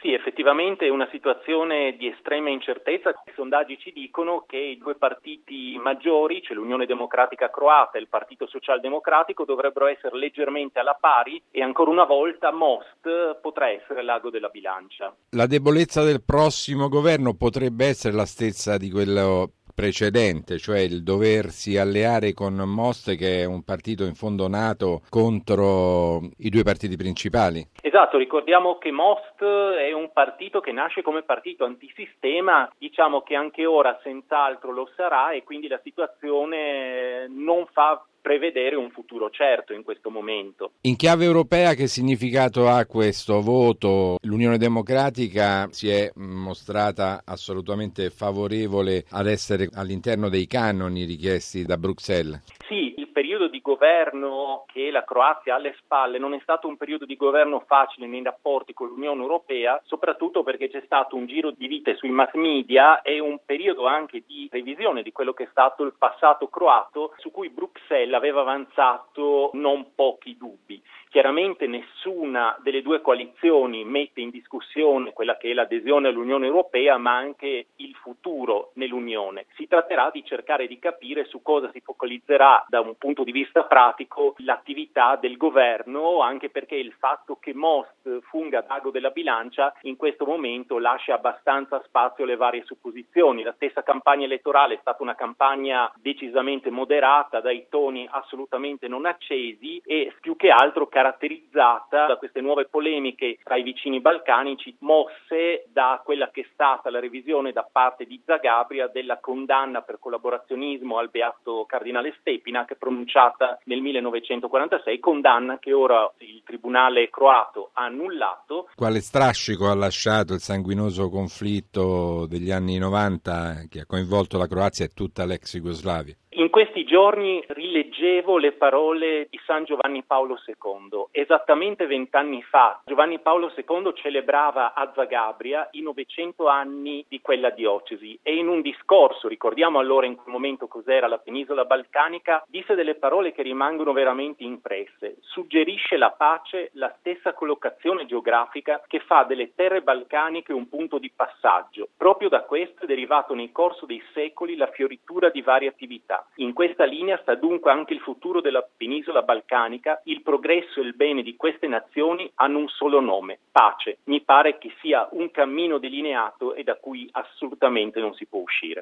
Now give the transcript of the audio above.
Sì, effettivamente è una situazione di estrema incertezza. I sondaggi ci dicono che i due partiti maggiori, cioè l'Unione Democratica Croata e il Partito Socialdemocratico, dovrebbero essere leggermente alla pari e ancora una volta Most potrà essere l'ago della bilancia. La debolezza del prossimo governo potrebbe essere la stessa di quello precedente, cioè il doversi alleare con Most, che è un partito in fondo nato contro i due partiti principali. Esatto, ricordiamo che Most è un partito che nasce come partito antisistema, diciamo che anche ora senz'altro lo sarà e quindi la situazione non fa prevedere un futuro certo in questo momento. In chiave europea che significato ha questo voto? L'Unione Democratica si è mostrata assolutamente favorevole ad essere all'interno dei canoni richiesti da Bruxelles. Sì, il periodo di governo che la Croazia ha alle spalle non è stato un periodo di governo facile nei rapporti con l'Unione Europea, soprattutto perché c'è stato un giro di vite sui mass media e un periodo anche di revisione di quello che è stato il passato croato, su cui Bruxelles aveva avanzato non pochi dubbi. Chiaramente nessuna delle due coalizioni mette in discussione quella che è l'adesione all'Unione Europea, ma anche il futuro nell'Unione. Si tratterà di cercare di capire su cosa si focalizzerà da un punto di vista pratico l'attività del governo, anche perché il fatto che Most funga d'ago della bilancia in questo momento lascia abbastanza spazio alle varie supposizioni. La stessa campagna elettorale è stata una campagna decisamente moderata, dai toni assolutamente non accesi e più che altro caratterizzata da queste nuove polemiche tra i vicini balcanici, mosse da quella che è stata la revisione da parte di Zagabria della condanna per collaborazionismo al beato cardinale Stepinac, pronunciata nel 1946, condanna che ora il tribunale croato ha annullato. Quale strascico ha lasciato il sanguinoso conflitto degli anni 90 che ha coinvolto la Croazia e tutta l'ex Jugoslavia? In questi giorni rileggevo le parole di San Giovanni Paolo II. Esattamente 20 anni fa Giovanni Paolo II celebrava a Zagabria i 900 anni di quella diocesi e in un discorso, ricordiamo allora in quel momento cos'era la penisola balcanica, disse delle parole che rimangono veramente impresse. Suggerisce la pace, la stessa collocazione geografica che fa delle terre balcaniche un punto di passaggio. Proprio da questo è derivato nel corso dei secoli la fioritura di varie attività. In questa linea sta dunque anche il futuro della penisola balcanica. Il progresso e il bene di queste nazioni hanno un solo nome: pace. Mi pare che sia un cammino delineato e da cui assolutamente non si può uscire.